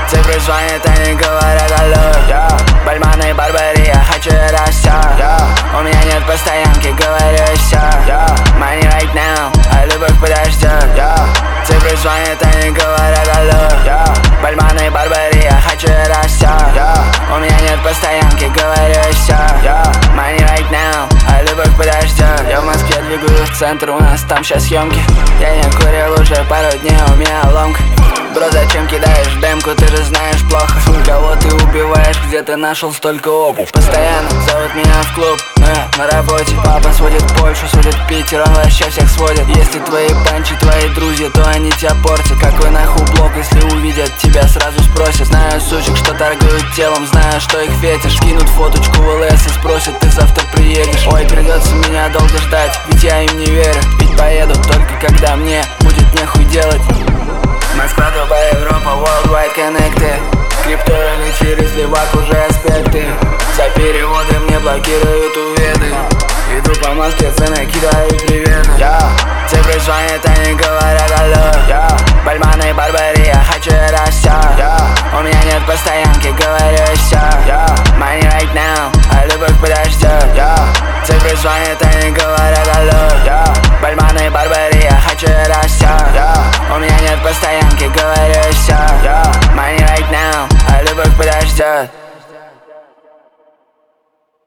Цифры звонят, они говорят алло. Бальманы, Барбария, хочу это все. У меня нет постоянки, говорю и все. Money right now, а любовь подождет. Цифры звонят, они говорят алло. Бальманы, Барбария, хочу это все. У меня нет постоянки, говорю и все. Money right now, а любовь подождет. Я в Москве двигаюсь в центр, у нас там сейчас съемки. Я не курил уже пару дней, у меня ломка. Бро, зачем кидаешь демку, ты же знаешь плохо. Кого ты убиваешь, где ты нашел столько обуви? Постоянно зовут меня в клуб, но я на работе. Папа сводит Польшу, сводит Питер, он вообще всех сводит. Если твои панчи, твои друзья, то они тебя портят. Какой нахуй блок, если увидят тебя, сразу спросят. Знаю сучек, что торгуют телом, знаю, что их фетиш. Кинут фоточку в ЛС и спросят, ты завтра приедешь. Ой, придется меня долго ждать, ведь я им не верю. Ведь поеду только когда мне будет нехуй делать. Москва, Дубай, Европа, worldwide connected. Крипто или через левак уже аспекты. За переводы мне блокируют уведы. Иду по Москве, цены кидаю приветы. Цифры звонят, они говорят алло. Бальманы, Барбария, хочу это все. У меня нет постоянки, говорю и все. Money right now, а любовь подождет. Цифры звонят, они говорят алло. Бальманы, Барбария,